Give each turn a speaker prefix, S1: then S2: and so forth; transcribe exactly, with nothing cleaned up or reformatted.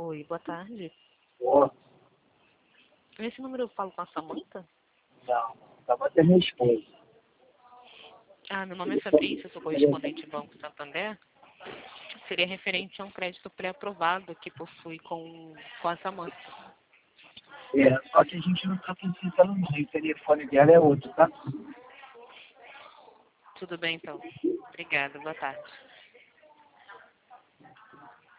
S1: Oi, boa tarde.
S2: Pô,
S1: Nesse número eu falo com a Samanta?
S2: não, tava até minha esposa.
S1: Ah, meu nome é Fabrício, eu sou correspondente do Banco Santander. Seria referente a um crédito pré-aprovado que possui com, com a Samanta.
S2: É, só que a gente não tá precisando não, o telefone dela é outro, tá?
S1: Tudo bem, então. Obrigada, boa tarde.